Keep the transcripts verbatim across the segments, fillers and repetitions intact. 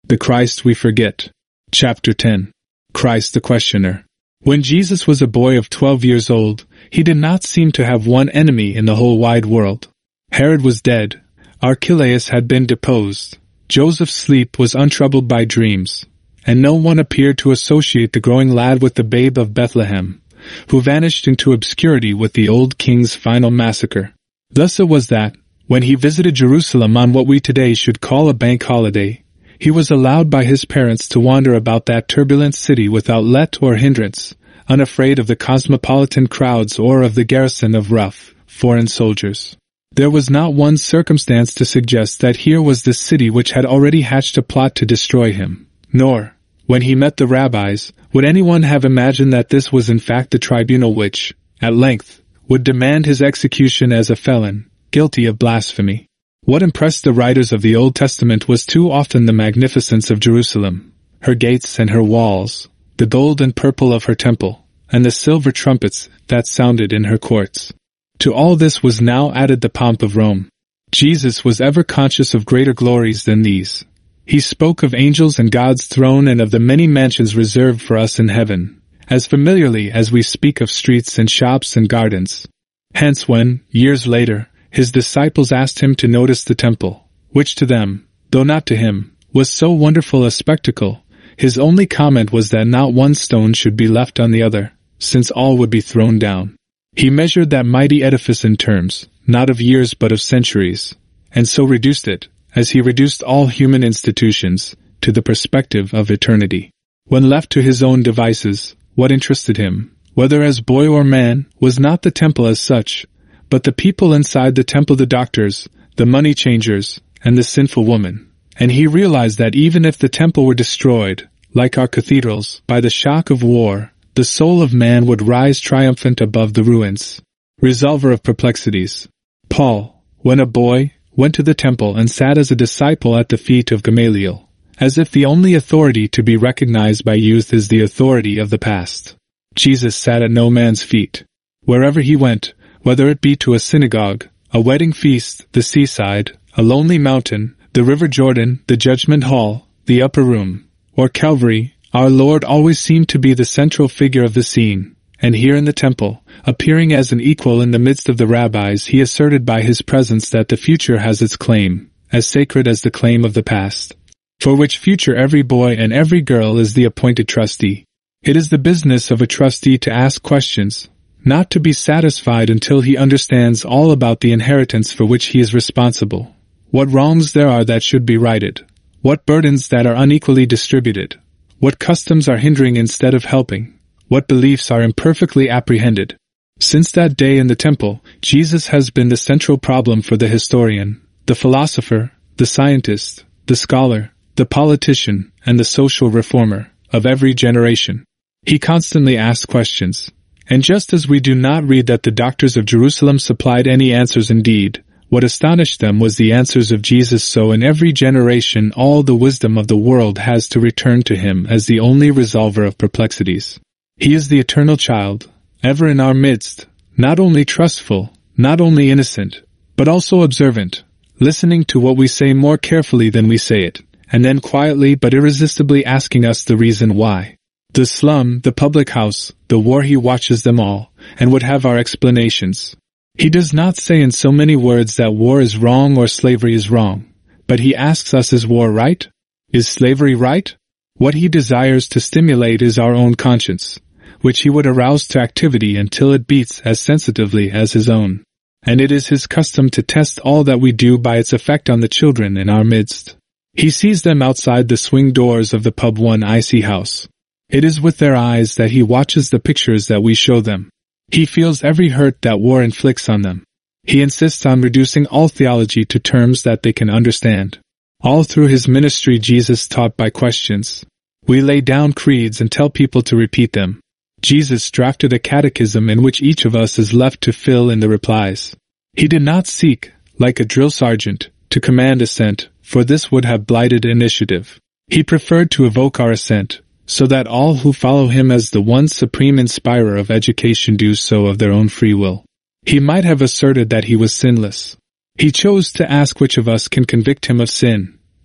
The Christ We Forget. Chapter ten. Christ the Questioner. When Jesus was a boy of twelve years old, he did not seem to have one enemy in the whole wide world. Herod was dead. Archelaus had been deposed. Joseph's sleep was untroubled by dreams. And no one appeared to associate the growing lad with the babe of Bethlehem, who vanished into obscurity with the old king's final massacre. Thus it was that, when he visited Jerusalem on what we today should call a bank holiday, he was allowed by his parents to wander about that turbulent city without let or hindrance, unafraid of the cosmopolitan crowds or of the garrison of rough, foreign soldiers. There was not one circumstance to suggest that here was the city which had already hatched a plot to destroy him, nor, when he met the rabbis, would anyone have imagined that this was in fact the tribunal which, at length, would demand his execution as a felon, guilty of blasphemy. What impressed the writers of the Old Testament was too often the magnificence of Jerusalem, her gates and her walls, the gold and purple of her temple, and the silver trumpets that sounded in her courts. To all this was now added the pomp of Rome. Jesus was ever conscious of greater glories than these. He spoke of angels and God's throne and of the many mansions reserved for us in heaven, as familiarly as we speak of streets and shops and gardens. Hence when, years later, his disciples asked him to notice the temple, which to them, though not to him, was so wonderful a spectacle, his only comment was that not one stone should be left on the other, since all would be thrown down. He measured that mighty edifice in terms, not of years but of centuries, and so reduced it, as he reduced all human institutions, to the perspective of eternity. When left to his own devices, what interested him, whether as boy or man, was not the temple as such, but the people inside the temple, the doctors, the money changers, and the sinful woman. And he realized that even if the temple were destroyed, like our cathedrals, by the shock of war, the soul of man would rise triumphant above the ruins. Resolver of perplexities. Paul, when a boy, went to the temple and sat as a disciple at the feet of Gamaliel, as if the only authority to be recognized by youth is the authority of the past. Jesus sat at no man's feet. Wherever he went, whether it be to a synagogue, a wedding feast, the seaside, a lonely mountain, the river Jordan, the judgment hall, the upper room, or Calvary, our Lord always seemed to be the central figure of the scene, and here in the temple, appearing as an equal in the midst of the rabbis, he asserted by his presence that the future has its claim, as sacred as the claim of the past, for which future every boy and every girl is the appointed trustee. It is the business of a trustee to ask questions, not to be satisfied until he understands all about the inheritance for which he is responsible. What wrongs there are that should be righted, what burdens that are unequally distributed, what customs are hindering instead of helping, what beliefs are imperfectly apprehended. Since that day in the temple, Jesus has been the central problem for the historian, the philosopher, the scientist, the scholar, the politician, and the social reformer of every generation. He constantly asks questions. And just as we do not read that the doctors of Jerusalem supplied any answers indeed, what astonished them was the answers of Jesus, so in every generation all the wisdom of the world has to return to him as the only resolver of perplexities. He is the eternal child, ever in our midst, not only trustful, not only innocent, but also observant, listening to what we say more carefully than we say it, and then quietly but irresistibly asking us the reason why. The slum, the public house, the war, he watches them all, and would have our explanations. He does not say in so many words that war is wrong or slavery is wrong, but he asks us, is war right? Is slavery right? What he desires to stimulate is our own conscience, which he would arouse to activity until it beats as sensitively as his own. And it is his custom to test all that we do by its effect on the children in our midst. He sees them outside the swing doors of the pub one icy house. It is with their eyes that he watches the pictures that we show them. He feels every hurt that war inflicts on them. He insists on reducing all theology to terms that they can understand. All through his ministry Jesus taught by questions. We lay down creeds and tell people to repeat them. Jesus drafted a catechism in which each of us is left to fill in the replies. He did not seek, like a drill sergeant, to command assent, for this would have blighted initiative. He preferred to evoke our assent, so that all who follow him as the one supreme inspirer of education do so of their own free will. He might have asserted that he was sinless. He chose to ask which of us can convict him of sin,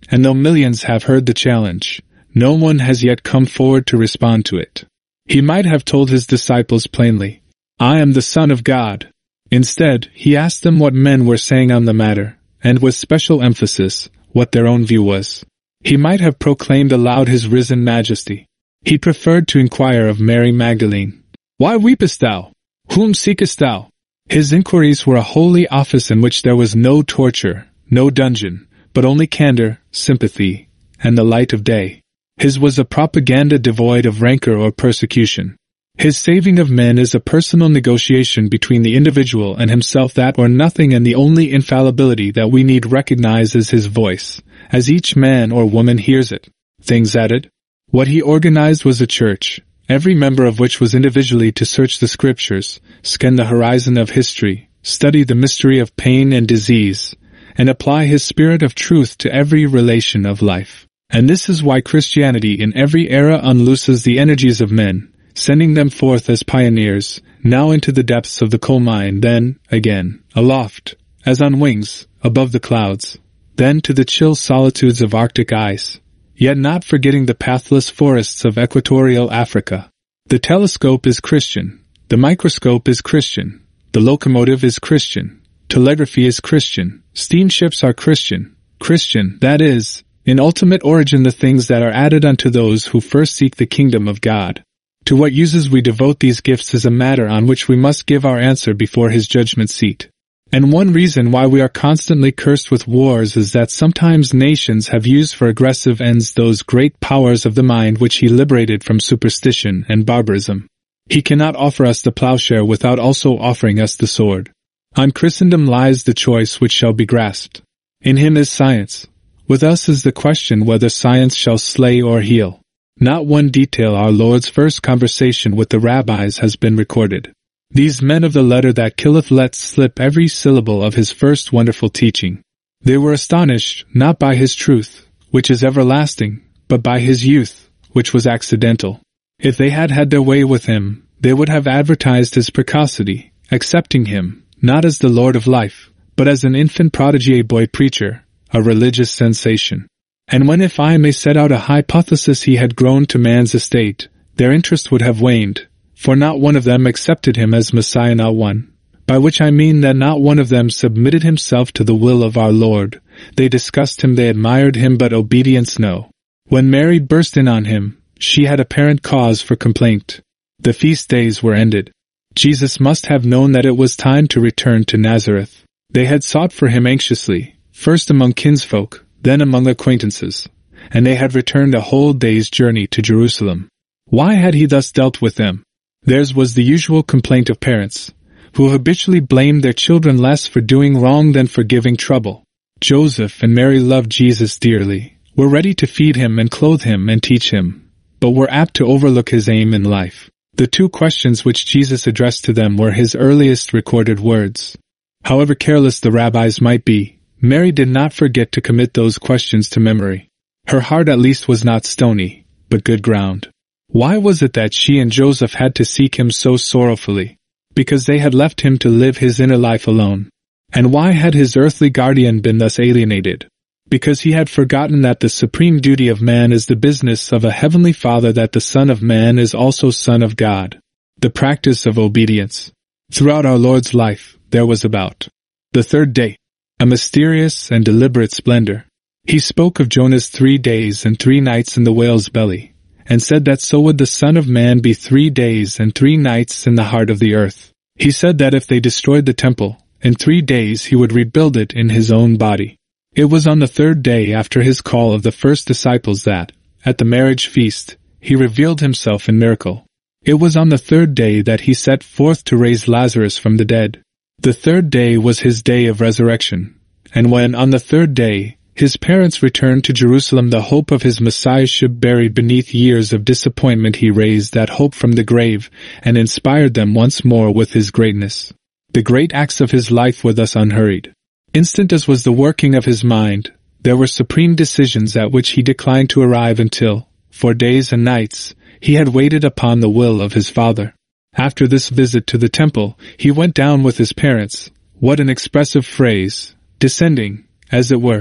and though millions have heard the challenge, no one has yet come forward to respond to it. He might have told his disciples plainly, "I am the Son of God." Instead, he asked them what men were saying on the matter, and with special emphasis, what their own view was. He might have proclaimed aloud his risen majesty. He preferred to inquire of Mary Magdalene, "Why weepest thou? Whom seekest thou?" His inquiries were a holy office in which there was no torture, no dungeon, but only candor, sympathy, and the light of day. His was a propaganda devoid of rancor or persecution. His saving of men is a personal negotiation between the individual and himself. That or nothing, and the only infallibility that we need recognize is his voice, as each man or woman hears it. Things added. What he organized was a church, every member of which was individually to search the scriptures, scan the horizon of history, study the mystery of pain and disease, and apply his spirit of truth to every relation of life. And this is why Christianity in every era unlooses the energies of men, sending them forth as pioneers, now into the depths of the coal mine, then, again, aloft, as on wings, above the clouds, then to the chill solitudes of Arctic ice, yet not forgetting the pathless forests of equatorial Africa. The telescope is Christian, the microscope is Christian, the locomotive is Christian, telegraphy is Christian, steamships are Christian, Christian, that is, in ultimate origin the things that are added unto those who first seek the kingdom of God. To what uses we devote these gifts is a matter on which we must give our answer before his judgment seat. And one reason why we are constantly cursed with wars is that sometimes nations have used for aggressive ends those great powers of the mind which he liberated from superstition and barbarism. He cannot offer us the plowshare without also offering us the sword. On Christendom lies the choice which shall be grasped. In him is science. With us is the question whether science shall slay or heal. Not one detail our Lord's first conversation with the rabbis has been recorded. These men of the letter that killeth let slip every syllable of his first wonderful teaching. They were astonished, not by his truth, which is everlasting, but by his youth, which was accidental. If they had had their way with him, they would have advertised his precocity, accepting him, not as the Lord of life, but as an infant prodigy, a boy preacher, a religious sensation. And when, if I may set out a hypothesis, he had grown to man's estate, their interest would have waned, for not one of them accepted him as Messiah, not one. By which I mean that not one of them submitted himself to the will of our Lord. They discussed him, they admired him, but obedience no. When Mary burst in on him, she had apparent cause for complaint. The feast days were ended. Jesus must have known that it was time to return to Nazareth. They had sought for him anxiously, first among kinsfolk, then among acquaintances, and they had returned a whole day's journey to Jerusalem. Why had he thus dealt with them? Theirs was the usual complaint of parents, who habitually blamed their children less for doing wrong than for giving trouble. Joseph and Mary loved Jesus dearly, were ready to feed him and clothe him and teach him, but were apt to overlook his aim in life. The two questions which Jesus addressed to them were his earliest recorded words. However careless the rabbis might be, Mary did not forget to commit those questions to memory. Her heart at least was not stony, but good ground. Why was it that she and Joseph had to seek him so sorrowfully? Because they had left him to live his inner life alone. And why had his earthly guardian been thus alienated? Because he had forgotten that the supreme duty of man is the business of a heavenly Father, that the Son of Man is also Son of God. The practice of obedience. Throughout our Lord's life, there was about the third day a mysterious and deliberate splendor. He spoke of Jonah's three days and three nights in the whale's belly, and said that so would the Son of Man be three days and three nights in the heart of the earth. He said that if they destroyed the temple, in three days he would rebuild it in his own body. It was on the third day after his call of the first disciples that, at the marriage feast, he revealed himself in miracle. It was on the third day that he set forth to raise Lazarus from the dead. The third day was his day of resurrection, and when, on the third day, his parents returned to Jerusalem, the hope of his messiahship buried beneath years of disappointment, he raised that hope from the grave and inspired them once more with his greatness. The great acts of his life were thus unhurried. Instant as was the working of his mind, there were supreme decisions at which he declined to arrive until, for days and nights, he had waited upon the will of his Father. After this visit to the temple, he went down with his parents. What an expressive phrase, descending, as it were,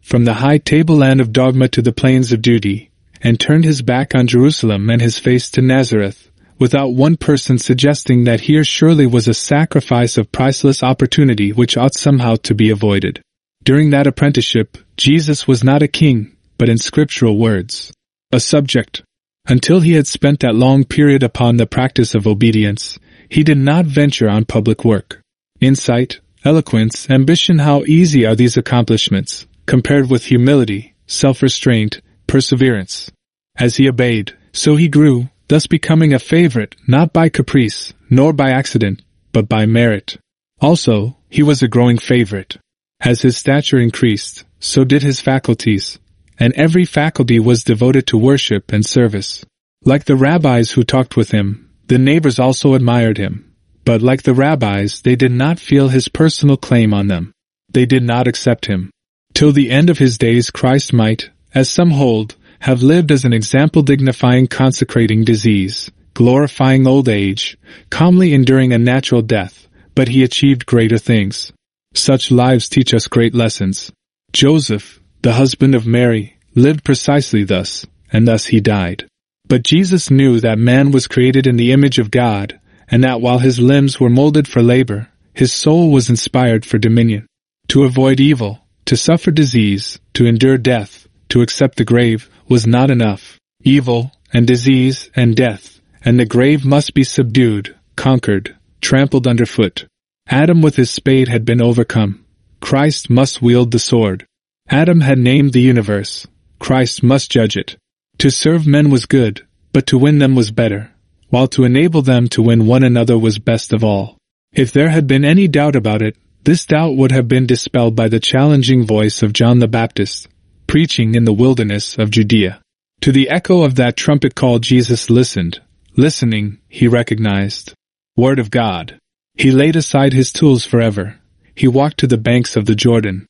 from the high tableland of dogma to the plains of duty, and turned his back on Jerusalem and his face to Nazareth, without one person suggesting that here surely was a sacrifice of priceless opportunity which ought somehow to be avoided. During that apprenticeship, Jesus was not a king, but in scriptural words, a subject. Until he had spent that long period upon the practice of obedience, he did not venture on public work. Insight, eloquence, ambition, how easy are these accomplishments, compared with humility, self-restraint, perseverance. As he obeyed, so he grew, thus becoming a favorite, not by caprice, nor by accident, but by merit. Also, he was a growing favorite. As his stature increased, so did his faculties, and every faculty was devoted to worship and service. Like the rabbis who talked with him, the neighbors also admired him, but like the rabbis, they did not feel his personal claim on them. They did not accept him. Till the end of his days Christ might, as some hold, have lived as an example dignifying consecrating disease, glorifying old age, calmly enduring a natural death, but he achieved greater things. Such lives teach us great lessons. Joseph, the husband of Mary, lived precisely thus, and thus he died. But Jesus knew that man was created in the image of God, and that while his limbs were molded for labor, his soul was inspired for dominion. To avoid evil, to suffer disease, to endure death, to accept the grave, was not enough. Evil, and disease, and death, and the grave must be subdued, conquered, trampled underfoot. Adam with his spade had been overcome. Christ must wield the sword. Adam had named the universe. Christ must judge it. To serve men was good, but to win them was better, while to enable them to win one another was best of all. If there had been any doubt about it, this doubt would have been dispelled by the challenging voice of John the Baptist, preaching in the wilderness of Judea. To the echo of that trumpet call Jesus listened. Listening, he recognized. Word of God. He laid aside his tools forever. He walked to the banks of the Jordan.